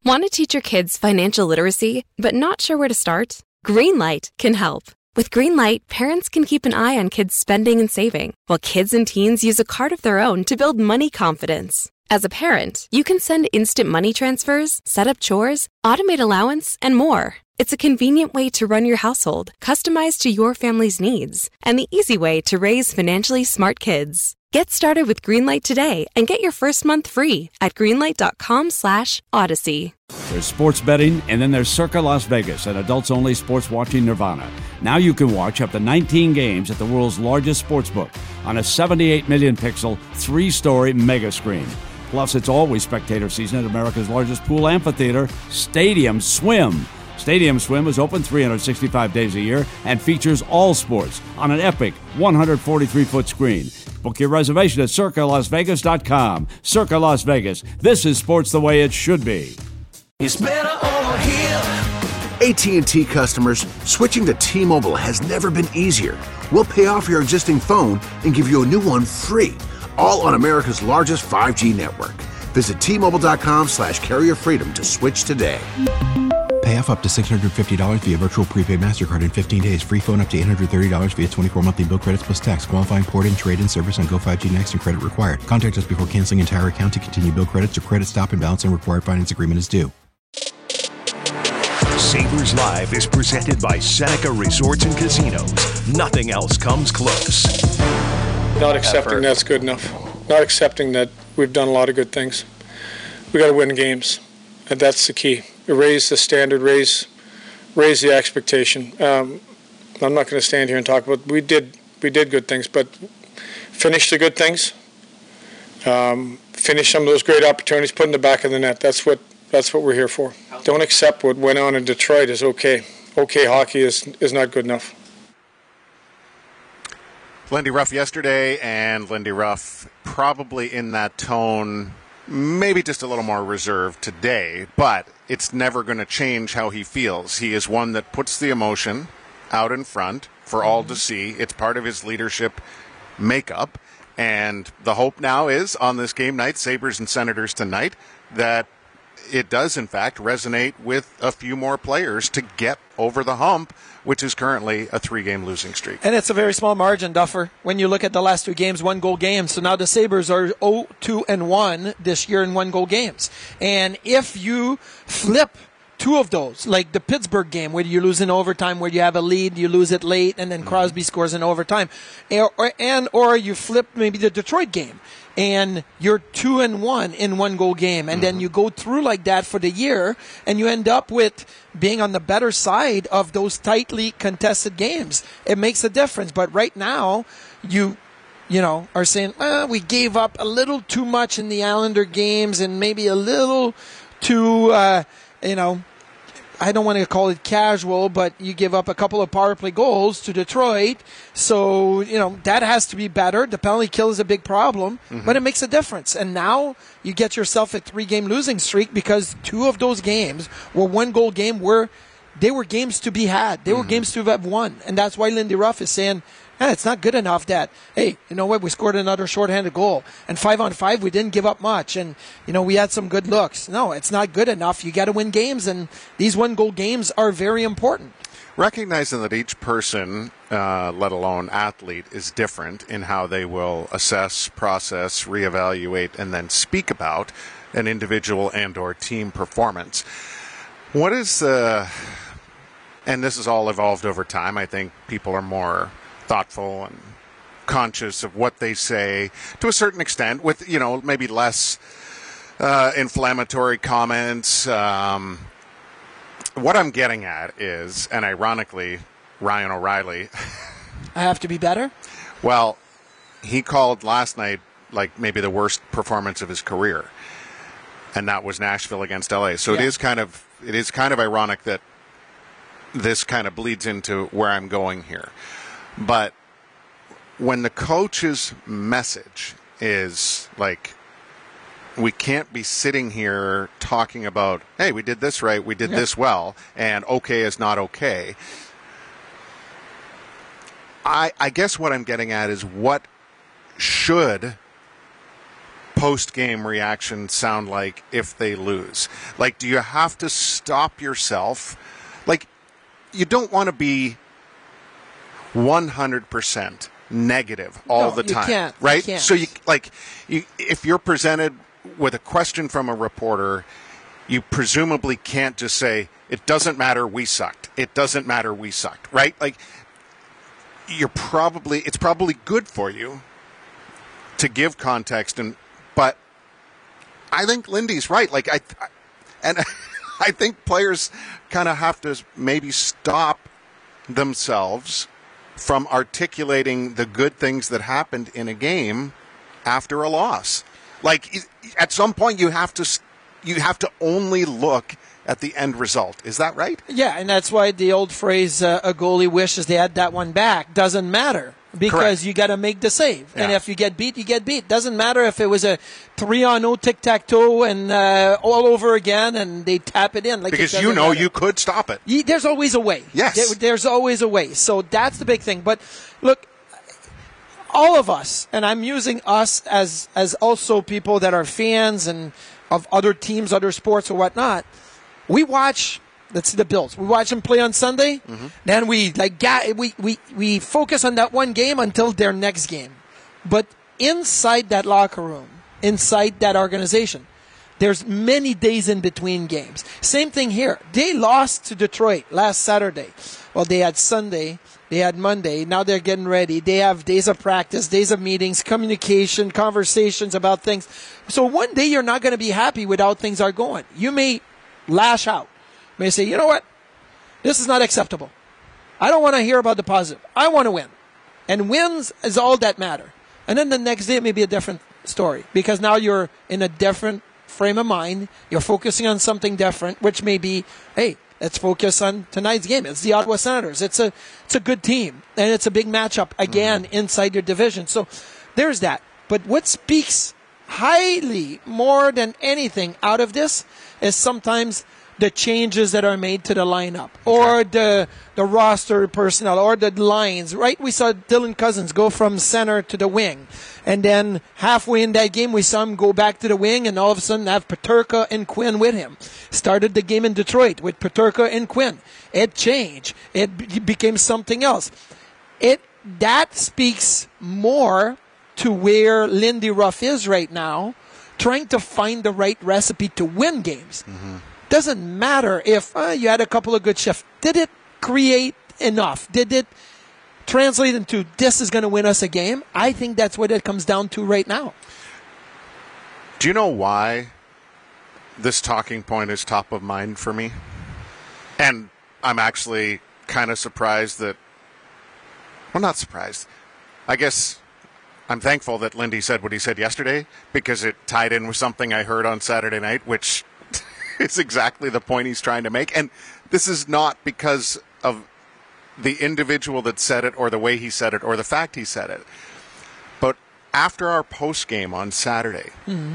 Want to teach your kids financial literacy, but not sure where to start? Greenlight can help. With Greenlight, parents can keep an eye on kids' spending and saving, while kids and teens use a card of their own to build money confidence. As a parent, you can send instant money transfers, set up chores, automate allowance, and more. It's a convenient way to run your household, customized to your family's needs, and the easy way to raise financially smart kids. Get started with Greenlight today and get your first month free at greenlight.com/Odyssey. There's sports betting, and then there's Circa Las Vegas, an adults-only sports watching nirvana. Now you can watch up to 19 games at the world's largest sportsbook on a 78 million pixel, 3-story mega screen. Plus, it's always spectator season at America's largest pool amphitheater, Stadium Swim. Stadium Swim is open 365 days a year and features all sports on an epic 143-foot screen. Book your reservation at CircaLasVegas.com. Circa Las Vegas. This is sports the way it should be. It's better over here. AT&T customers, switching to T-Mobile has never been easier. We'll pay off your existing phone and give you a new one free, all on America's largest 5G network. Visit T-Mobile.com/carrier freedom to switch today. Pay off up to $650 via virtual prepaid MasterCard in 15 days. Free phone up to $830 via 24 monthly bill credits plus tax. Qualifying port-in, trade-in service on Go 5G Next and credit required. Contact us before canceling entire account to continue bill credits or credit stop and balance and required finance agreement is due. Sabres Live is presented by Seneca Resorts and Casinos. Nothing else comes close. Not accepting that's good enough. Not accepting that we've done a lot of good things. We got to win games, and that's the key. Raise the standard, raise the expectation. I'm not going to stand here and talk about we did good things, but finish the good things. Finish some of those great opportunities, put in the back of the net. That's what we're here for. Don't accept what went on in Detroit as okay. Okay hockey is not good enough. Lindy Ruff yesterday, and Lindy Ruff probably in that tone, maybe just a little more reserved today, but it's never going to change how he feels. He is one that puts the emotion out in front for all to see. It's part of his leadership makeup, and the hope now is on this game night, Sabres and Senators tonight, that it does, in fact, resonate with a few more players to get over the hump, which is currently a 3-game losing streak. And it's a very small margin, Duffer, when you look at the last 2 games, 1-goal games. So now the Sabres are 0-2-1 this year in 1-goal games. And if you flip 2 of those, like the Pittsburgh game where you lose in overtime, where you have a lead, you lose it late, and then Crosby scores in overtime, or you flip maybe the Detroit game, and you're 2-1 in 1-goal game, and then you go through like that for the year, and you end up with being on the better side of those tightly contested games. It makes a difference. But right now, you are saying, we gave up a little too much in the Islander games, and maybe a little too, I don't want to call it casual, but you give up a couple of power play goals to Detroit. So, that has to be better. The penalty kill is a big problem, but it makes a difference. And now you get yourself a 3-game losing streak because 2 of those games were 1-goal game where they were games to be had. They were games to have won. And that's why Lindy Ruff is saying, it's not good enough that, hey, you know what, we scored another shorthanded goal. And 5-on-5, we didn't give up much. And, we had some good looks. No, it's not good enough. You got to win games, and these 1-goal games are very important. Recognizing that each person, let alone athlete, is different in how they will assess, process, reevaluate, and then speak about an individual and or team performance. What is and this has all evolved over time. I think people are more thoughtful and conscious of what they say to a certain extent with, maybe less inflammatory comments. What I'm getting at is, and ironically, Ryan O'Reilly. I have to be better? Well, he called last night like maybe the worst performance of his career. And that was Nashville against LA. So it is kind of ironic that this kind of bleeds into where I'm going here. But when the coach's message is like, we can't be sitting here talking about, hey, we did this right, we did this well, and okay is not okay. I guess what I'm getting at is what should post-game reactions sound like if they lose? Like, do you have to stop yourself? Like, you don't want to be 100% negative all the time, can't. right? You can't. So if you're presented with a question from a reporter, you presumably can't just say, it doesn't matter, we sucked. It doesn't matter, we sucked, right? Like, it's probably good for you to give context, but I think Lindy's right. Like, I think players kind of have to maybe stop themselves from articulating the good things that happened in a game after a loss. Like, at some point you have to only look at the end result. Is that right? Yeah, and that's why the old phrase, a goalie wishes they had that one back, doesn't matter. Because Correct. you got to make the save. Yeah. And if you get beat, you get beat. Doesn't matter if it was a 3-on-0 tic-tac-toe and all over again and they tap it in. Like, because matter. you could stop it. There's always a way. Yes. There's always a way. So that's the big thing. But look, all of us, and I'm using us as also people that are fans and of other teams, other sports or whatnot, we watch, let's see the Bills. We watch them play on Sunday. Mm-hmm. Then we focus on that one game until their next game. But inside that locker room, inside that organization, there's many days in between games. Same thing here. They lost to Detroit last Saturday. Well, they had Sunday, they had Monday. Now they're getting ready. They have days of practice, days of meetings, communication, conversations about things. So one day you're not going to be happy with how things are going. You may lash out. You may say, you know what? This is not acceptable. I don't want to hear about the positive. I want to win. And wins is all that matter. And then the next day it may be a different story because now you're in a different frame of mind. You're focusing on something different, which may be, hey, let's focus on tonight's game. It's the Ottawa Senators. It's a good team, and it's a big matchup again inside your division. So there's that. But what speaks highly more than anything out of this is sometimes the changes that are made to the lineup or the roster personnel or the lines, right? We saw Dylan Cousins go from center to the wing. And then halfway in that game, we saw him go back to the wing and all of a sudden have Peterka and Quinn with him. Started the game in Detroit with Peterka and Quinn. It changed. It became something else. That speaks more to where Lindy Ruff is right now, trying to find the right recipe to win games. Mm-hmm. Doesn't matter if you had a couple of good shifts. Did it create enough? Did it translate into this is going to win us a game? I think that's what it comes down to right now. Do you know why this talking point is top of mind for me? And I'm actually kind of surprised that, well, not surprised. I guess I'm thankful that Lindy said what he said yesterday because it tied in with something I heard on Saturday night, which is exactly the point he's trying to make. And this is not because of the individual that said it or the way he said it or the fact he said it. But after our post game on Saturday,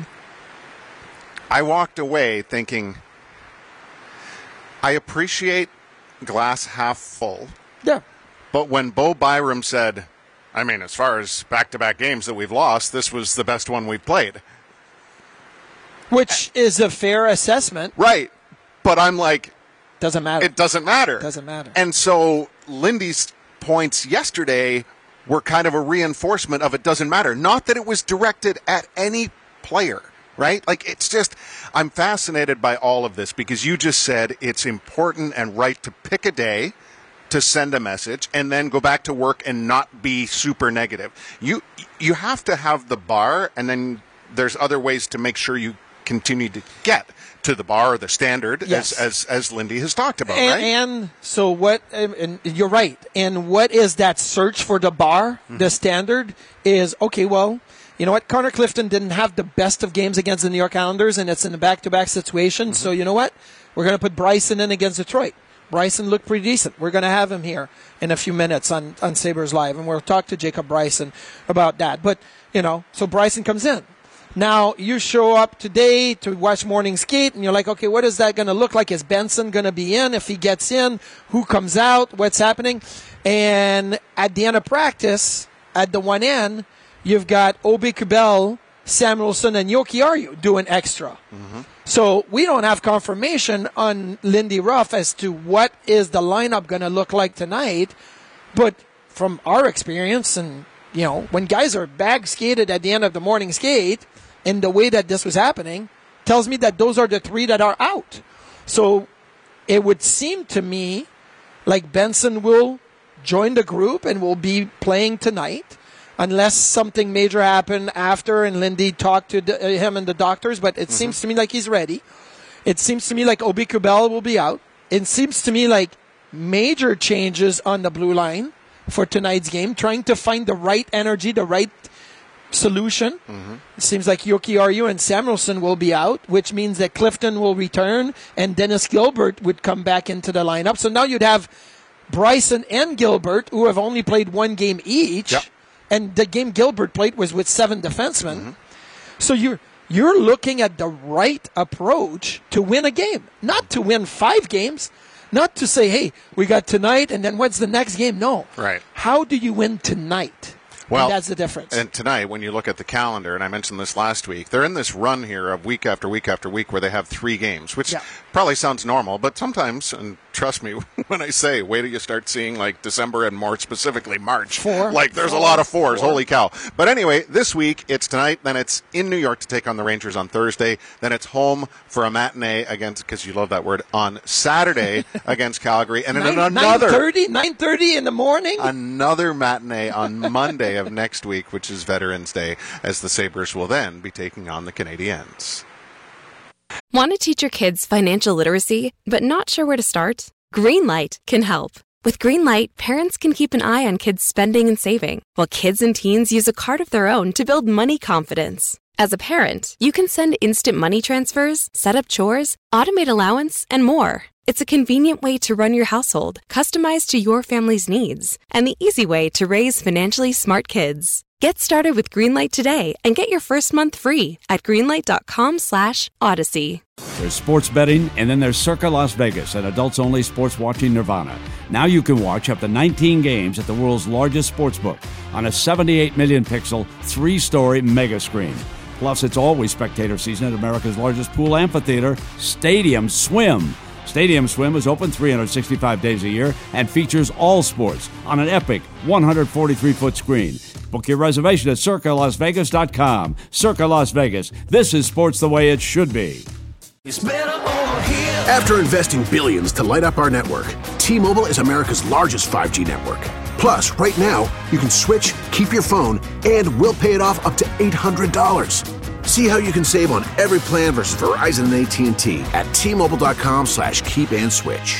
I walked away thinking, I appreciate glass half full. Yeah. But when Bo Byram said, I mean, as far as back-to-back games that we've lost, this was the best one we've played. Which is a fair assessment. Right. But I'm like, doesn't matter. It doesn't matter. Doesn't matter. And so Lindy's points yesterday were kind of a reinforcement of it doesn't matter. Not that it was directed at any player, right? Like, it's just, I'm fascinated by all of this because you just said it's important and right to pick a day to send a message and then go back to work and not be super negative. You have to have the bar, and then there's other ways to make sure you continue to get to the bar or the standard, yes, as Lindy has talked about, right? And so what, and you're right, and what is that search for the bar, the standard, is, okay, well, you know what, Connor Clifton didn't have the best of games against the New York Islanders, and it's in a back-to-back situation, so you know what, we're going to put Bryson in against Detroit. Bryson looked pretty decent. We're going to have him here in a few minutes on Sabres Live, and we'll talk to Jacob Bryson about that. But, you know, so Bryson comes in. Now, you show up today to watch morning skate, and you're like, okay, what is that going to look like? Is Benson going to be in? If he gets in, who comes out? What's happening? And at the end of practice, at the one end, you've got Obi Kubel Samuelsson and Jokiharju doing extra. So we don't have confirmation on Lindy Ruff as to what is the lineup going to look like tonight. But from our experience, and when guys are bag skated at the end of the morning skate, and the way that this was happening, tells me that those are the three that are out. So it would seem to me like Benson will join the group and will be playing tonight, unless something major happened after and Lindy talked to him and the doctors. But it seems to me like he's ready. It seems to me like Obi Kubel will be out. It seems to me like major changes on the blue line for tonight's game, trying to find the right energy, the right solution. It seems like Jokiharju and Samuelsson will be out, which means that Clifton will return and Dennis Gilbert would come back into the lineup. So now you'd have Bryson and Gilbert, who have only played one game each, and the game Gilbert played was with 7 defensemen. So you're looking at the right approach to win a game, not to win 5 games, not to say, hey, we got tonight and then what's the next game? No. Right. How do you win tonight? Well, and that's the difference. And tonight, when you look at the calendar, and I mentioned this last week, they're in this run here of week after week after week where they have 3 games, which probably sounds normal, but sometimes, and trust me when I say, wait till you start seeing like December and more specifically March. 4. Like there's a lot of 4s, holy cow. But anyway, this week it's tonight, then it's in New York to take on the Rangers on Thursday, then it's home for a matinee against, because you love that word, on Saturday against Calgary, and then another 9:30 in the morning. Another matinee on Monday of next week, which is Veterans Day, as the Sabres will then be taking on the Canadiens. Want to teach your kids financial literacy, but not sure where to start? Greenlight can help. With Greenlight, parents can keep an eye on kids' spending and saving, while kids and teens use a card of their own to build money confidence. As a parent, you can send instant money transfers, set up chores, automate allowance, and more. It's a convenient way to run your household, customized to your family's needs, and the easy way to raise financially smart kids. Get started with Greenlight today and get your first month free at greenlight.com/Odyssey. There's sports betting, and then there's Circa Las Vegas, an adults-only sports watching nirvana. Now you can watch up to 19 games at the world's largest sportsbook on a 78 million pixel, 3-story mega screen. Plus, it's always spectator season at America's largest pool amphitheater, Stadium Swim. Stadium Swim is open 365 days a year and features all sports on an epic 143-foot screen. Book your reservation at CircaLasVegas.com. Circa Las Vegas. This is sports the way it should be. It's better over here. After investing billions to light up our network, T-Mobile is America's largest 5G network. Plus, right now, you can switch, keep your phone, and we'll pay it off up to $800. See how you can save on every plan versus Verizon and AT&T at T-Mobile.com/keep-and-switch.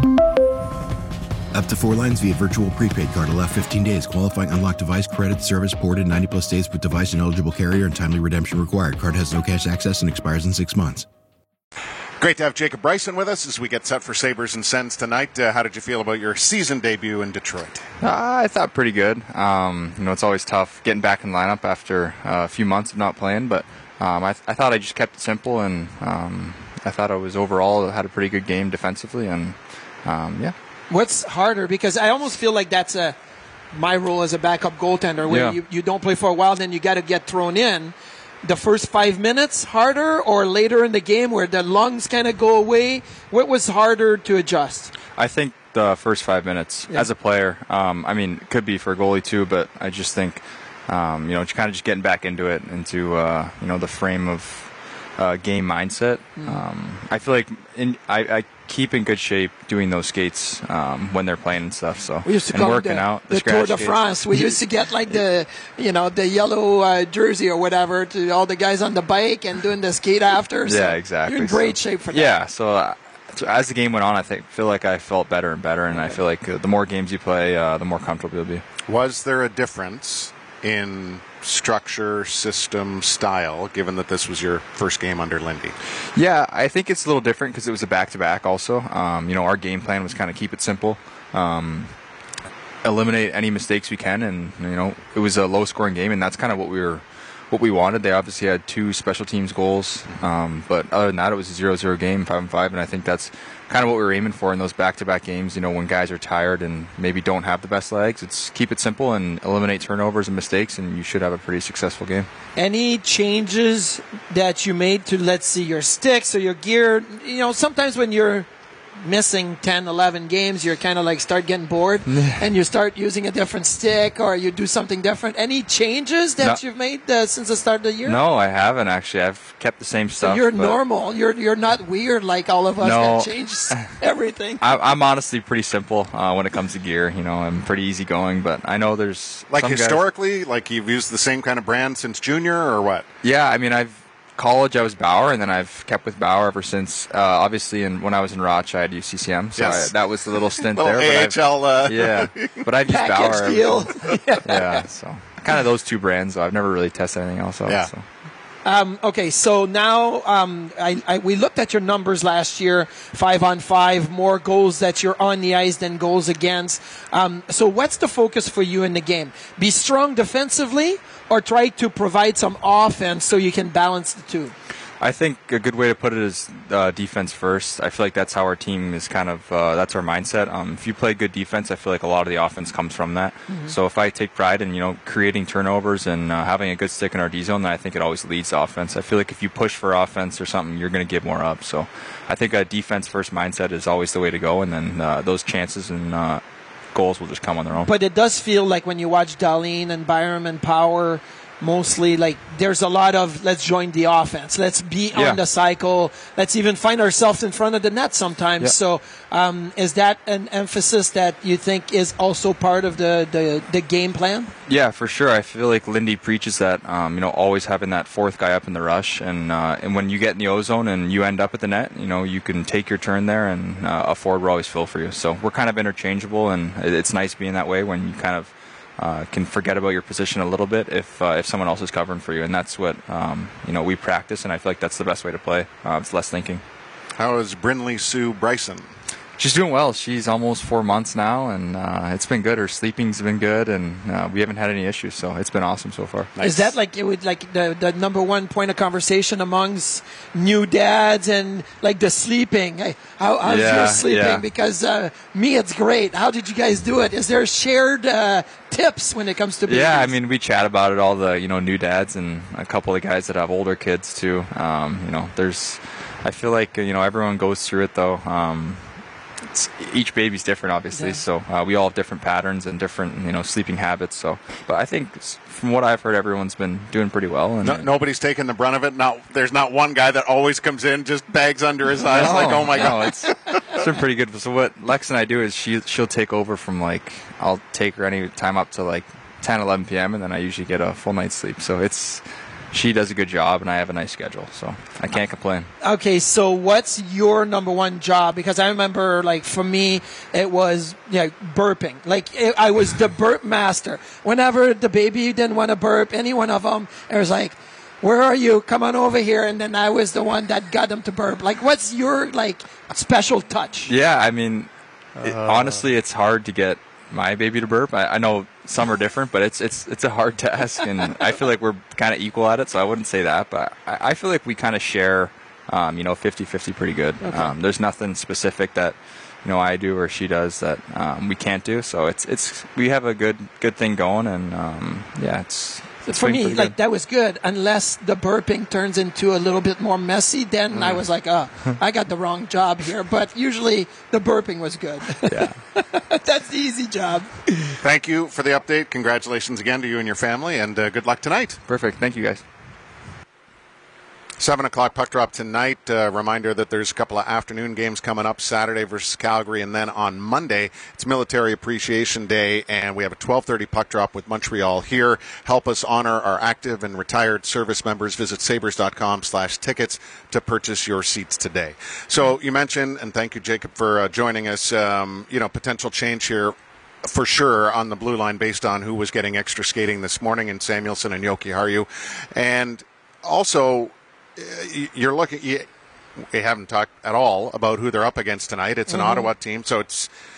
Up to 4 lines via virtual prepaid card. Allow 15 days. Qualifying unlocked device credit service ported 90-plus days with device and eligible carrier and timely redemption required. Card has no cash access and expires in 6 months. Great to have Jacob Bryson with us as we get set for Sabres and Sens tonight. How did you feel about your season debut in Detroit? I thought pretty good. It's always tough getting back in lineup after a few months of not playing, but I thought I just kept it simple, and I thought I was overall had a pretty good game defensively, and What's harder? Because I almost feel like that's my role as a backup goaltender, where you don't play for a while, then you got to get thrown in. The first 5 minutes harder, or later in the game where the lungs kind of go away? What was harder to adjust? I think the first 5 minutes as a player. It could be for a goalie too, but I just think, just getting back into it, into the frame of game mindset. I feel like I keep in good shape doing those skates when they're playing and stuff. So we used to call working out the Tour de France. We used to get like the yellow jersey or whatever to all the guys on the bike and doing the skate after. So yeah, exactly. You're in great shape for that. Yeah. So as the game went on, I feel like I felt better and better, and I feel like the more games you play, the more comfortable you'll be. Was there a difference in structure, system, style, given that this was your first game under Lindy? Yeah, I think it's a little different because it was a back-to-back also. Our game plan was kind of keep it simple, eliminate any mistakes we can, and it was a low-scoring game, and that's kind of what we what we wanted. They obviously had 2 special teams goals, but other than that, it was a 0-0 game, 5-5, and I think that's kind of what we were aiming for in those back-to-back games. When guys are tired and maybe don't have the best legs, it's keep it simple and eliminate turnovers and mistakes, and you should have a pretty successful game. Any changes that you made to, let's see, your sticks or your gear? Sometimes when you're missing 10, 11 games, you're kind of like start getting bored and you start using a different stick or you do something different. Any changes that you've made since the start of the year? No, I haven't actually. I've kept the same stuff. So you're normal. You're not weird like all of us that changes everything. I'm honestly pretty simple when it comes to gear. I'm pretty easygoing, but I know there's like historically, like you've used the same kind of brand since junior or what? Yeah, I mean college I was Bauer, and then I've kept with Bauer ever since. Obviously, when I was in Roch, I had used CCM, so that was the little stint there. AHL, but I've used Bauer. Deal. Yeah, so kind of those 2 brands. I've never really tested anything else out. Yeah. So. Okay, so now we looked at your numbers last year, 5-on-5, more goals that you're on the ice than goals against. So what's the focus for you in the game? Be strong defensively or try to provide some offense so you can balance the 2? I think a good way to put it is defense first. I feel like that's how our team is kind of, that's our mindset. If you play good defense, I feel like a lot of the offense comes from that. Mm-hmm. So if I take pride in, creating turnovers and having a good stick in our D zone, then I think it always leads to offense. I feel like if you push for offense or something, you're going to give more up. So I think a defense first mindset is always the way to go, and then those chances and goals will just come on their own. But it does feel like when you watch Dahlin and Byram and Power, mostly like there's a lot of let's join the offense, let's be on the cycle, let's even find ourselves in front of the net sometimes. So is that an emphasis that you think is also part of the game plan? Yeah, for sure. I feel like Lindy preaches that, always having that 4th guy up in the rush, and when you get in the O-zone and you end up at the net, you can take your turn there, and a forward will always fill for you. So we're kind of interchangeable, and it's nice being that way when you kind of can forget about your position a little bit if someone else is covering for you, and that's what we practice, and I feel like that's the best way to play. It's less thinking. How is Brinley Sue Bryson? She's doing well. She's almost 4 months now, and it's been good. Her sleeping's been good, and we haven't had any issues, so it's been awesome so far. Nice. Is that like the number one point of conversation amongst new dads and like the sleeping? How's your sleeping? Yeah. Because me, it's great. How did you guys do it? Is there shared tips when it comes to babies? Yeah, I mean, we chat about it, all the new dads and a couple of guys that have older kids too. I feel like everyone goes through it though. Each baby's different, obviously, so we all have different patterns and different, sleeping habits. So, but I think from what I've heard, everyone's been doing pretty well. And nobody's taking the brunt of it. There's not one guy that always comes in, just bags under his eyes, oh my god. It's been pretty good. So what Lex and I do is she'll take over from I'll take her any time up to 10, 11 p.m. and then I usually get a full night's sleep. So she does a good job, and I have a nice schedule, so I can't complain. Okay, so what's your number one job? Because I remember, for me, it was burping. I was the burp master. Whenever the baby didn't want to burp, any one of them, it was like, where are you? Come on over here. And then I was the one that got them to burp. What's your, special touch? Yeah, I mean, honestly, it's hard to get my baby to burp. I know some are different, but it's a hard task, and I feel like we're kind of equal at it, so I wouldn't say that, but I feel like we kind of share 50-50 pretty good. Okay. There's nothing specific that I do or she does that we can't do, so it's we have a good thing going, and it's for me, that was good, unless the burping turns into a little bit more messy, then I was like, I got the wrong job here. But usually the burping was good. Yeah. That's the easy job. Thank you for the update. Congratulations again to you and your family, and good luck tonight. Perfect. Thank you, guys. 7 o'clock puck drop tonight. Reminder that there's a couple of afternoon games coming up, Saturday versus Calgary, and then on Monday, it's Military Appreciation Day, and we have a 12:30 puck drop with Montreal here. Help us honor our active and retired service members. Visit sabres.com/tickets to purchase your seats today. So you mentioned, and thank you, Jacob, for joining us, potential change here for sure on the blue line based on who was getting extra skating this morning in Samuelsson and Jokiharju. And also, you're we haven't talked at all about who they're up against tonight. It's an Ottawa team, so it's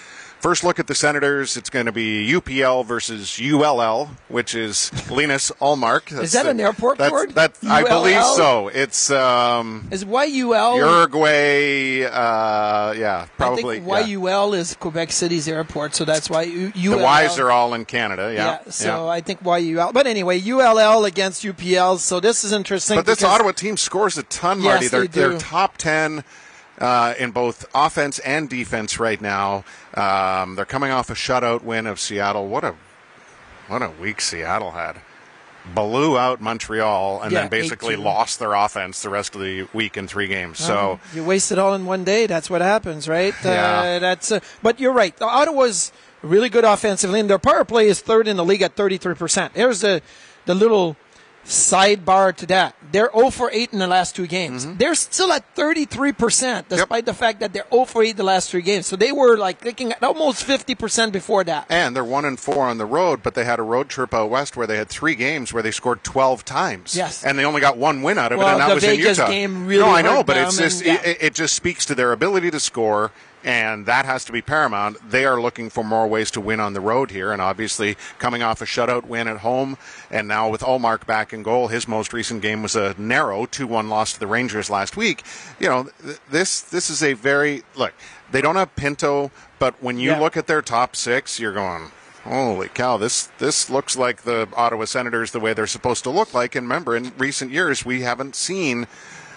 First look at the Senators. It's going to be UPL versus ULL, which is Linus Ullmark. Is that an airport word? I believe so. It's is YUL Uruguay? Yeah, probably. I think YUL is Quebec City's airport, so that's why UL. The Y's are all in Canada. Yeah. So I think YUL. But anyway, ULL against UPL. So this is interesting. But this Ottawa team scores a ton, Marty. Yes, they're top 10. In both offense and defense right now. They're coming off a shutout win of Seattle. What a week Seattle had. Blew out Montreal and then basically 8-2. Lost their offense the rest of the week in 3 games. So you waste it all in one day. That's what happens, right? Yeah. But you're right. Ottawa's really good offensively, and their power play is third in the league at 33%. Here's the little sidebar to that. They're 0 for 8 in the last 2 games. Mm-hmm. They're still at 33%, despite the fact that they're 0 for 8 the last 3 games. So they were looking at almost 50% before that. And they're 1-4 on the road, but they had a road trip out west where they had 3 games where they scored 12 times. Yes. And they only got 1 win out of it, and that was the in Vegas Utah. Game really no, I know, hurt but them, it's just it just speaks to their ability to score. And that has to be paramount. They are looking for more ways to win on the road here. And obviously, coming off a shutout win at home, and now with Ullmark back in goal, his most recent game was a narrow 2-1 loss to the Rangers last week. You know, this is a very look. They don't have Pinto, but when you look at their top 6, you're going, holy cow! This looks like the Ottawa Senators the way they're supposed to look like. And remember, in recent years, we haven't seen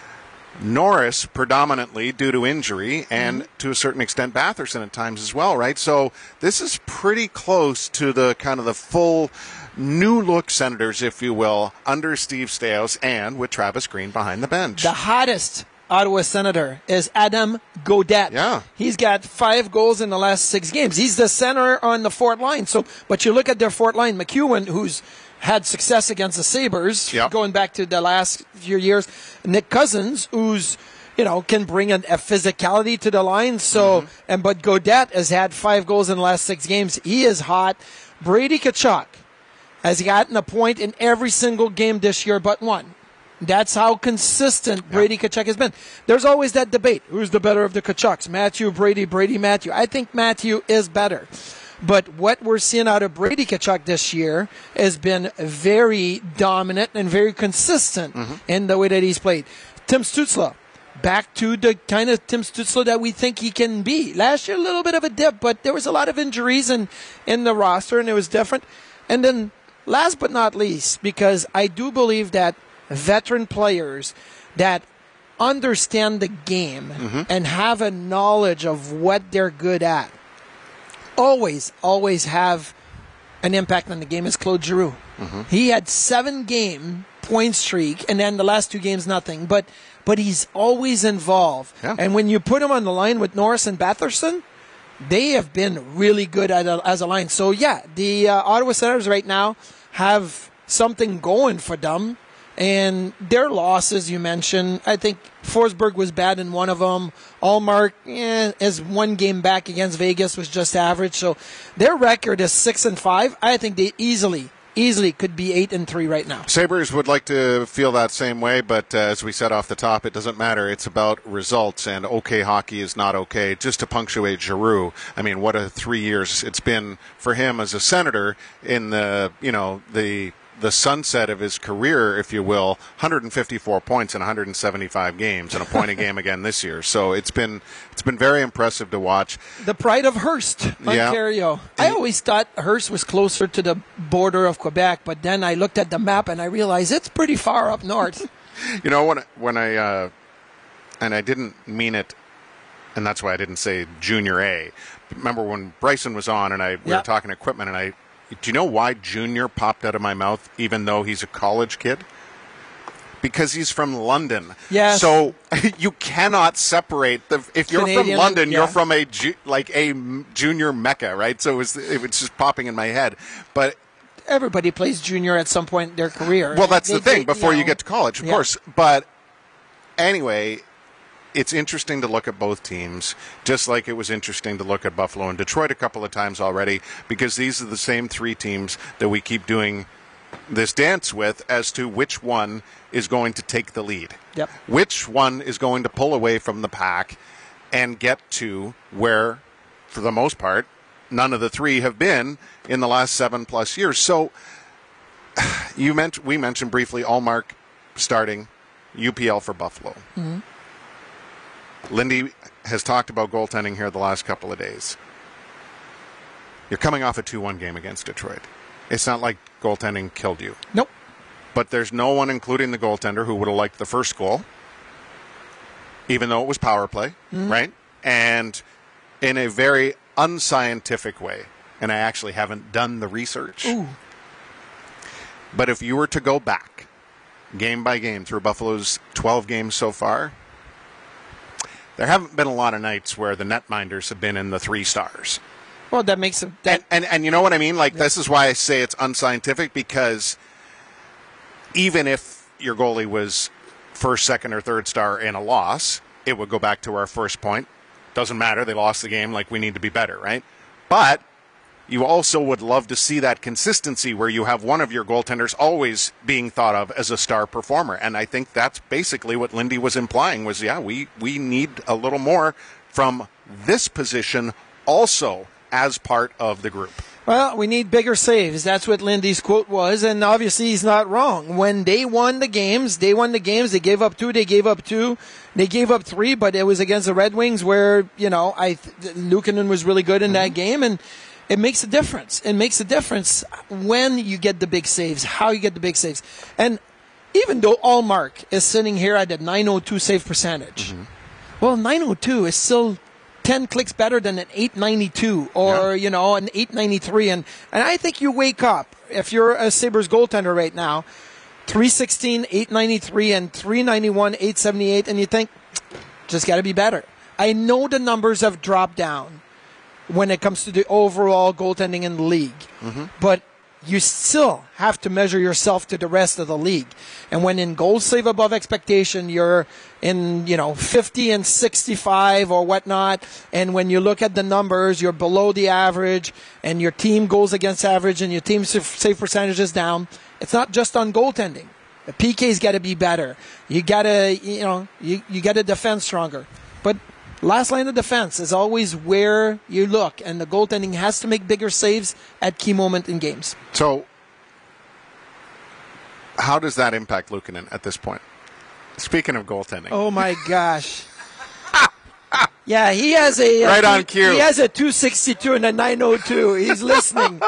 Norris predominantly due to injury and to a certain extent Batherson at times as well, right? So this is pretty close to the kind of the full new look Senators, if you will, under Steve Staios and with Travis Green behind the bench. The hottest Ottawa Senator is Adam Gaudette. Yeah. He's got 5 goals in the last 6 games. He's the center on the fourth line. So, but you look at their fourth line, McEwen, who's had success against the Sabres, going back to the last few years. Nick Cousins, who's, can bring a physicality to the line. So, but Gaudette has had 5 goals in the last 6 games. He is hot. Brady Tkachuk has gotten a point in every single game this year but one. That's how consistent Brady Tkachuk has been. There's always that debate. Who's the better of the Tkachuks? Matthew, Brady, Matthew. I think Matthew is better. But what we're seeing out of Brady Tkachuk this year has been very dominant and very consistent in the way that he's played. Tim Stützle, back to the kind of Tim Stützle that we think he can be. Last year, a little bit of a dip, but there was a lot of injuries in the roster, and it was different. And then last but not least, because I do believe that veteran players that understand the game and have a knowledge of what they're good at always have an impact on the game is Claude Giroux. He had 7-game point streak, and then the last 2 games nothing. But he's always involved. Yeah. And when you put him on the line with Norris and Batherson, they have been really good as a line. So the Ottawa Senators right now have something going for them. And their losses, you mentioned, I think Forsberg was bad in one of them. Ullmark is 1 game back against Vegas, was just average. So their record is 6-5. I think they easily could be 8-3 right now. Sabres would like to feel that same way, but as we said off the top, it doesn't matter. It's about results, and okay hockey is not okay. Just to punctuate Giroux, I mean, what a 3 years it's been for him as a Senator in the sunset of his career, if you will. 154 points in 175 games and a point a game again this year. So it's been very impressive to watch. The pride of Hearst, Ontario. I always thought Hearst was closer to the border of Quebec, but then I looked at the map and I realized it's pretty far up north. When I and I didn't mean it, and that's why I didn't say Junior A. Remember when Bryson was on and we were talking equipment, and do you know why Junior popped out of my mouth, even though he's a college kid? Because he's from London. Yes. So you cannot separate if you're Canadian, from London, you're from a junior mecca, right? So it was just popping in my head. But everybody plays junior at some point in their career. Well, that's the thing before you get to college, of course. But anyway, it's interesting to look at both teams, just like it was interesting to look at Buffalo and Detroit a couple of times already, because these are the same 3 teams that we keep doing this dance with as to which one is going to take the lead. Yep. Which one is going to pull away from the pack and get to where, for the most part, none of the three have been in the last 7+ years. So we mentioned briefly Ullmark starting UPL for Buffalo. Mm-hmm. Lindy has talked about goaltending here the last couple of days. You're coming off a 2-1 game against Detroit. It's not like goaltending killed you. Nope. But there's no one, including the goaltender, who would have liked the first goal, even though it was power play, right? And in a very unscientific way, and I actually haven't done the research. Ooh. But if you were to go back, game by game, through Buffalo's 12 games so far, there haven't been a lot of nights where the netminders have been in the 3 stars. Well, that makes it... And you know what I mean? Like, this is why I say it's unscientific, because even if your goalie was first, second, or third star in a loss, it would go back to our first point. Doesn't matter. They lost the game. Like, we need to be better, right? But you also would love to see that consistency where you have one of your goaltenders always being thought of as a star performer. And I think that's basically what Lindy was implying was, we need a little more from this position also as part of the group. Well, we need bigger saves. That's what Lindy's quote was, and obviously he's not wrong. When they won the games. They gave up 2, they gave up 2, they gave up 3, but it was against the Red Wings where, Luukkonen was really good in that game, and it makes a difference. It makes a difference when you get the big saves, how you get the big saves. And even though Ullmark is sitting here at a .902 save percentage, well, 902 is still 10 clicks better than an 892 or, an 893. And I think you wake up, if you're a Sabres goaltender right now, 316, 893, and 391, 878, and you think, just got to be better. I know the numbers have dropped down when it comes to the overall goaltending in the league, but you still have to measure yourself to the rest of the league. And when in goals save above expectation, you're in, 50 and 65 or whatnot. And when you look at the numbers, you're below the average and your team goals against average and your team save percentage is down. It's not just on goaltending. The PK's got to be better. You got to, you got to defend stronger. But last line of defense is always where you look, and the goaltending has to make bigger saves at key moment in games. So, how does that impact Luukkonen at this point? Speaking of goaltending. Oh, my gosh. Yeah, he has a... right on cue. He has a 262 and a 902. He's listening.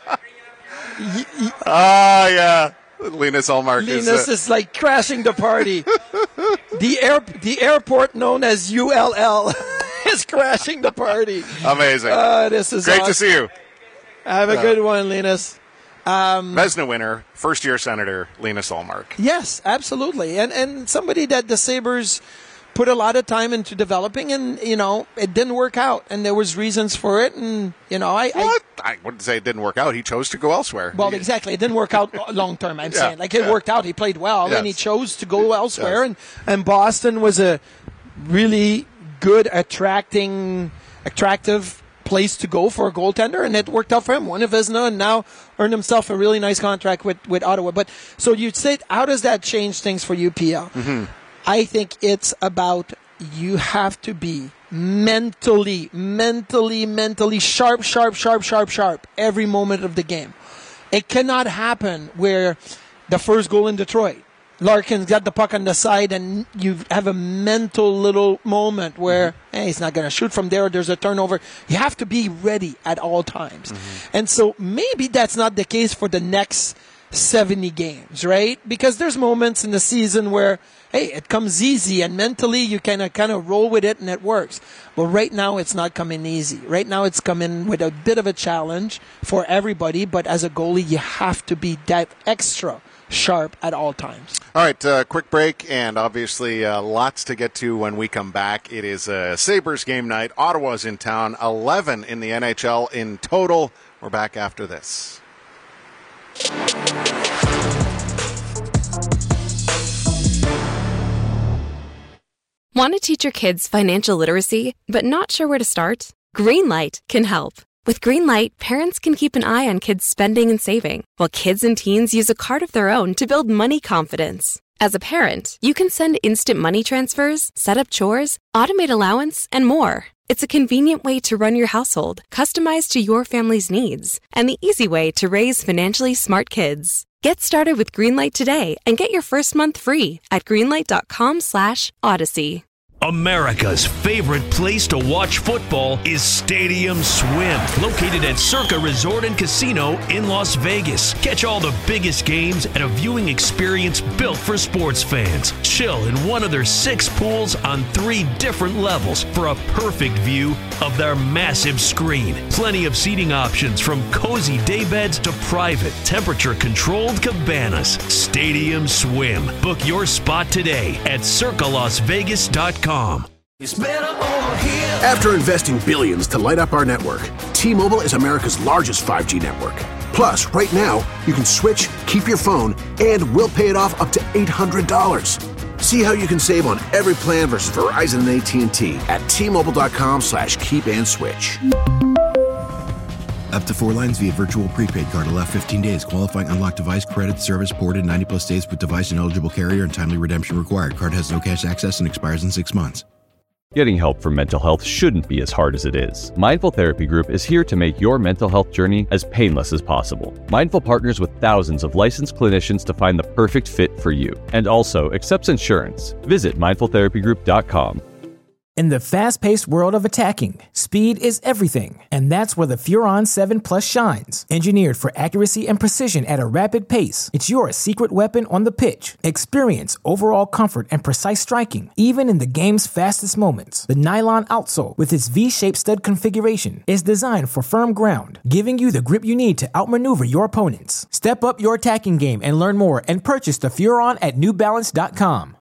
Yeah. Linus Ullmark is like crashing the party. The airport known as ULL is crashing the party. Amazing. This is great awesome. to see you. Have a good one, Linus. Vezina winner, first-year Senator Linus Ullmark. Yes, absolutely. And somebody that the Sabres put a lot of time into developing, and, it didn't work out. And there was reasons for it. And, I wouldn't say it didn't work out. He chose to go elsewhere. Well, exactly. It didn't work out long term, I'm saying. Like, it worked out. He played well, and he chose to go elsewhere. Yes. And Boston was a really good, attractive place to go for a goaltender, and it worked out for him. Won a Vezina, and now earned himself a really nice contract with Ottawa. But so you'd say, how does that change things for UPL? I think it's about you have to be mentally sharp every moment of the game. It cannot happen where the first goal in Detroit, Larkin got the puck on the side and you have a mental little moment where, hey, he's not going to shoot from there, there's a turnover. You have to be ready at all times. And so maybe that's not the case for the next 70 games, right? Because there's moments in the season where, hey, it comes easy and mentally you kind of roll with it and it works. But right now it's not coming easy. Right now it's coming with a bit of a challenge for everybody, but as a goalie you have to be that extra sharp at all times. All right, quick break, and obviously lots to get to when we come back. It is a Sabres game night. Ottawa's in town, 11 in the NHL in total. We're back after this. Want to teach your kids financial literacy, but not sure where to start? Greenlight can help. With Greenlight, parents can keep an eye on kids' spending and saving, while kids and teens use a card of their own to build money confidence. As a parent, you can send instant money transfers, set up chores, automate allowance, and more. It's a convenient way to run your household, customized to your family's needs, and the easy way to raise financially smart kids. Get started with Greenlight today and get your first month free at greenlight.com/Odyssey. America's favorite place to watch football is Stadium Swim, located at Circa Resort and Casino in Las Vegas. Catch all the biggest games at a viewing experience built for sports fans. Chill in one of their 6 pools on 3 different levels for a perfect view of their massive screen. Plenty of seating options from cozy daybeds to private, temperature-controlled cabanas. Stadium Swim. Book your spot today at circalasvegas.com. It's better over here. After investing billions to light up our network, T-Mobile is America's largest 5G network. Plus, right now, you can switch, keep your phone, and we'll pay it off up to $800. See how you can save on every plan versus Verizon and AT&T at T-Mobile.com/keep-and-switch. Up to 4 lines via virtual prepaid card. Allow 15 days. Qualifying unlocked device credit service ported 90-plus days with device and eligible carrier and timely redemption required. Card has no cash access and expires in 6 months. Getting help for mental health shouldn't be as hard as it is. Mindful Therapy Group is here to make your mental health journey as painless as possible. Mindful partners with thousands of licensed clinicians to find the perfect fit for you, and also accepts insurance. Visit mindfultherapygroup.com. In the fast-paced world of attacking, speed is everything, and that's where the Furon 7 Plus shines. Engineered for accuracy and precision at a rapid pace, it's your secret weapon on the pitch. Experience overall comfort and precise striking, even in the game's fastest moments. The nylon outsole, with its V-shaped stud configuration, is designed for firm ground, giving you the grip you need to outmaneuver your opponents. Step up your attacking game and learn more and purchase the Furon at NewBalance.com.